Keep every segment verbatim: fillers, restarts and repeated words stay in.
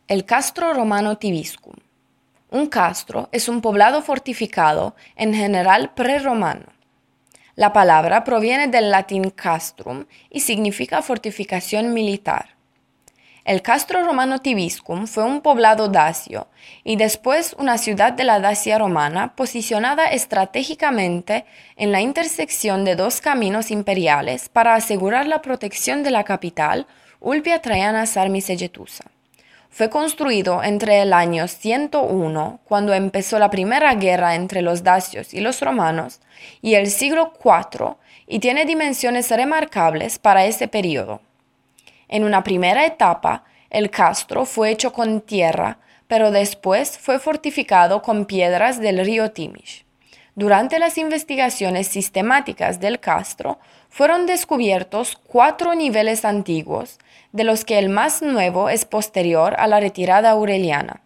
El castro romano Tibiscum. Un castro es un poblado fortificado, en general prerromano. La palabra proviene del latín castrum y significa fortificación militar. El castro romano Tibiscum fue un poblado dacio y después una ciudad de la Dacia romana posicionada estratégicamente en la intersección de dos caminos imperiales para asegurar la protección de la capital, Ulpia Traiana Sarmisegetusa. Fue construido entre el año ciento uno, cuando empezó la primera guerra entre los dacios y los romanos, y el siglo cuatro, y tiene dimensiones remarcables para ese periodo. En una primera etapa, el castro fue hecho con tierra, pero después fue fortificado con piedras del río Timiș. Durante las investigaciones sistemáticas del castro, fueron descubiertos cuatro niveles antiguos, de los que el más nuevo es posterior a la retirada aureliana.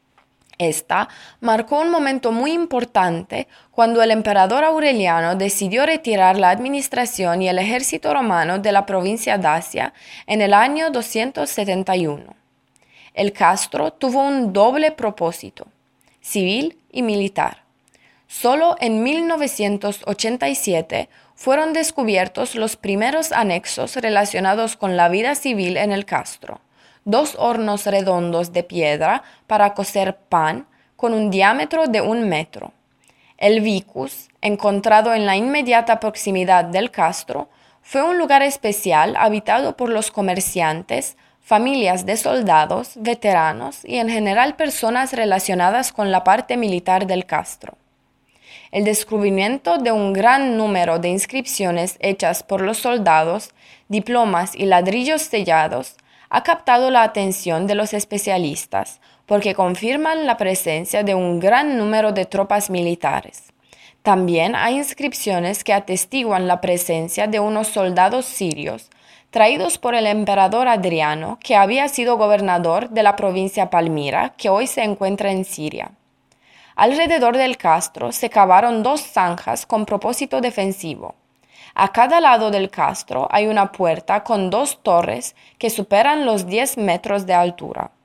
Esta marcó un momento muy importante cuando el emperador Aureliano decidió retirar la administración y el ejército romano de la provincia Dacia en el año doscientos setenta y uno. El castro tuvo un doble propósito, civil y militar. Solo en mil novecientos ochenta y siete fueron descubiertos los primeros anexos relacionados con la vida civil en el castro. Dos hornos redondos de piedra para cocer pan con un diámetro de un metro. El vicus, encontrado en la inmediata proximidad del castro, fue un lugar especial habitado por los comerciantes, familias de soldados, veteranos y en general personas relacionadas con la parte militar del castro. El descubrimiento de un gran número de inscripciones hechas por los soldados, diplomas y ladrillos sellados ha captado la atención de los especialistas porque confirman la presencia de un gran número de tropas militares. También hay inscripciones que atestiguan la presencia de unos soldados sirios traídos por el emperador Adriano, que había sido gobernador de la provincia Palmira, que hoy se encuentra en Siria. Alrededor del castro se cavaron dos zanjas con propósito defensivo. A cada lado del castro hay una puerta con dos torres que superan los diez metros de altura.